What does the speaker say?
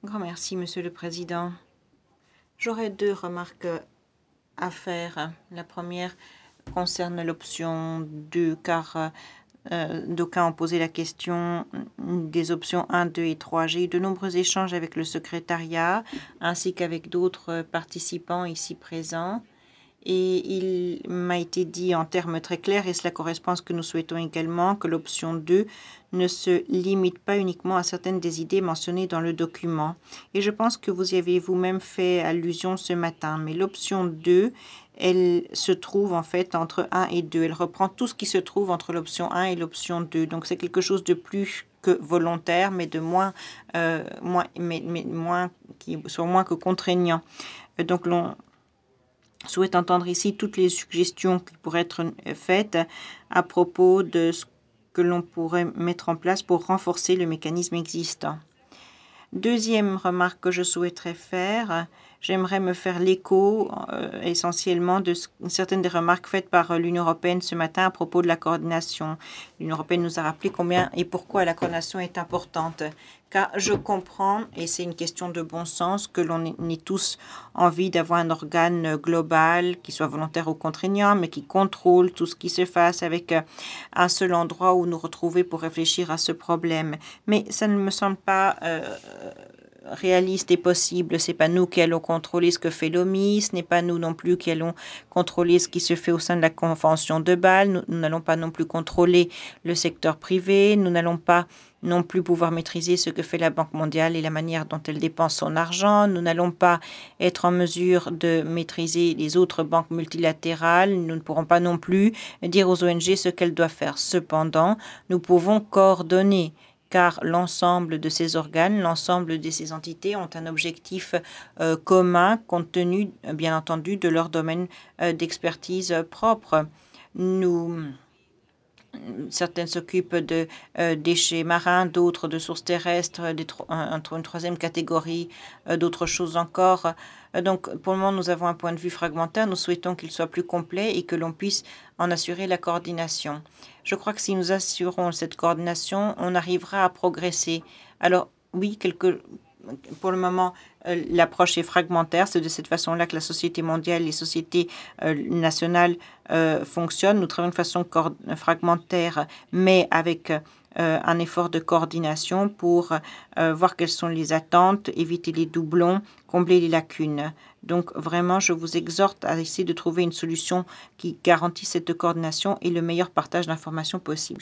Grand merci, Monsieur le Président. J'aurais deux remarques à faire. La première concerne l'option 2, car d'aucuns ont posé la question des options 1, 2 et 3. J'ai eu de nombreux échanges avec le secrétariat ainsi qu'avec d'autres participants ici présents. Et il m'a été dit en termes très clairs, et cela correspond à ce que nous souhaitons également, que l'option 2 ne se limite pas uniquement à certaines des idées mentionnées dans le document. Et je pense que vous y avez vous-même fait allusion ce matin. Mais l'option 2, elle se trouve en fait entre 1 et 2. Elle reprend tout ce qui se trouve entre l'option 1 et l'option 2. Donc c'est quelque chose de plus que volontaire, mais de moins qui soit moins que contraignant. Donc l'on souhaite entendre ici toutes les suggestions qui pourraient être faites à propos de ce que l'on pourrait mettre en place pour renforcer le mécanisme existant. Deuxième remarque que je souhaiterais faire, j'aimerais me faire l'écho essentiellement de certaines des remarques faites par l'Union européenne ce matin à propos de la coordination. L'Union européenne nous a rappelé combien et pourquoi la coordination est importante. Car je comprends, et c'est une question de bon sens, que l'on ait tous envie d'avoir un organe global qui soit volontaire ou contraignant, mais qui contrôle tout ce qui se fasse avec un seul endroit où nous retrouver pour réfléchir à ce problème. Mais ça ne me semble pas réaliste et possible. C'est pas nous qui allons contrôler ce que fait l'OMI, ce n'est pas nous non plus qui allons contrôler ce qui se fait au sein de la Convention de Bâle. Nous n'allons pas non plus contrôler le secteur privé. Nous n'allons pas non plus pouvoir maîtriser ce que fait la Banque mondiale et la manière dont elle dépense son argent. Nous n'allons pas être en mesure de maîtriser les autres banques multilatérales. Nous ne pourrons pas non plus dire aux ONG ce qu'elles doivent faire. Cependant, nous pouvons coordonner, car l'ensemble de ces organes, l'ensemble de ces entités ont un objectif commun compte tenu, bien entendu, de leur domaine d'expertise propre. Certaines s'occupent de déchets marins, d'autres de sources terrestres, une troisième catégorie, d'autres choses encore. Donc, pour le moment, nous avons un point de vue fragmentaire. Nous souhaitons qu'il soit plus complet et que l'on puisse en assurer la coordination. Je crois que si nous assurons cette coordination, on arrivera à progresser. Alors, oui, pour le moment, l'approche est fragmentaire. C'est de cette façon-là que la société mondiale, les sociétés nationales fonctionnent. Nous travaillons de façon fragmentaire, mais avec un effort de coordination pour voir quelles sont les attentes, éviter les doublons, combler les lacunes. Donc, vraiment, je vous exhorte à essayer de trouver une solution qui garantisse cette coordination et le meilleur partage d'informations possible.